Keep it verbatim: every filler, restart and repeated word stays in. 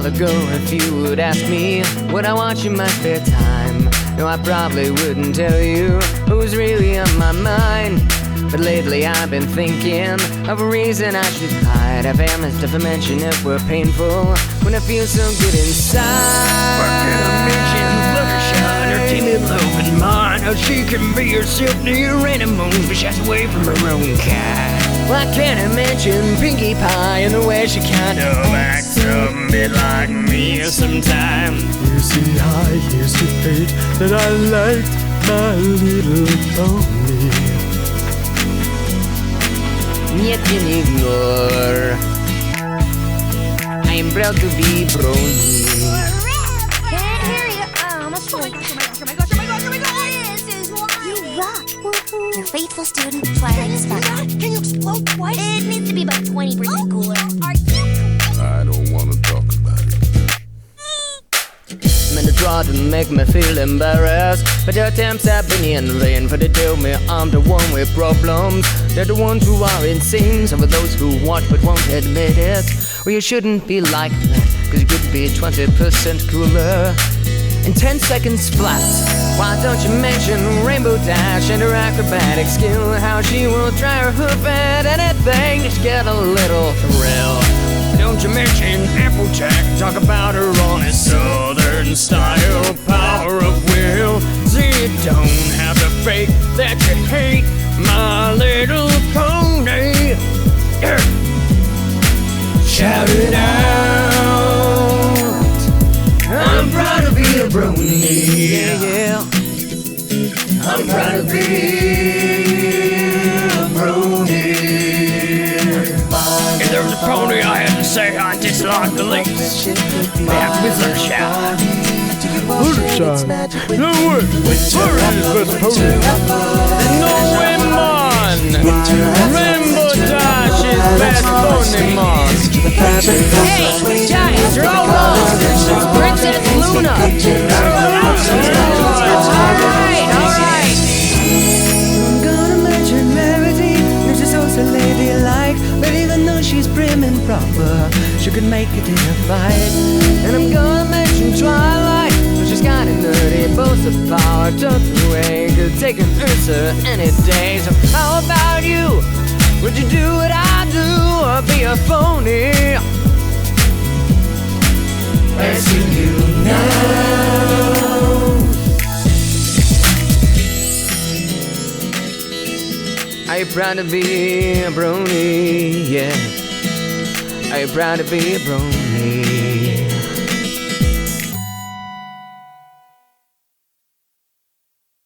while ago, if you would ask me what I watch in my spare time, no, I probably wouldn't tell you who's really on my mind. But lately I've been thinking of a reason I should hide. I've amazed if I mention it were painful when I feel so good inside. Why can't I mention Fluttershy, her timid love and mine? How she can be herself near any moon, but she's away from her own kind. Why can't I mention Pinkie Pie and the way she kind of acts a bit like me sometimes? You see, I used to think that I liked My Little Pony. Yet can ignore I'm proud to be brony. Can't hear you. Oh, my phone. Oh my gosh, oh my gosh, oh my gosh, oh my gosh. This is wild. You rock. Woohoo. Your faithful student, Twilight is fine. Can you explode twice? It needs to be about twenty percent cooler. Are you? I don't want to talk about it. Men try to make me feel embarrassed, but their attempts have been in vain. For they tell me I'm the one with problems. They're the ones who are insane. Some of those who watch but won't admit it. Well, you shouldn't be like that, cause you could be twenty percent cooler in ten seconds flat. Why don't you mention Rainbow Dash and her acrobatic skill? How she will try her hoof at anything just get a little thrill. Don't you mention Applejack, talk about her honest southern style, power of will. See, you don't have to fake that you hate My Little Pony. Yeah. Shout it out, I'm proud to be a brony. Yeah, yeah. I'm proud to be a brony. If there was a pony I had to say I dislike the least, that was Fluttershy. Fluttershy? No way! Fluttershy's best pony! No way, man! Rainbow Dash is best pony, man! Hey, guys, you're all wrong! Princess Luna! Alright, alright! I'm gonna mention Meredy, and she's also ladylike, but even though she's prim and proper, she could make it in a fight. And I'm gonna mention Twilight, but she's kinda nerdy, boasts of power, tucked away, could take an Ursa any day. So how about you? Would you do what I do, or be a phony? Asking you now. Are you proud to be a brony? Yeah. Are you proud to be a brony?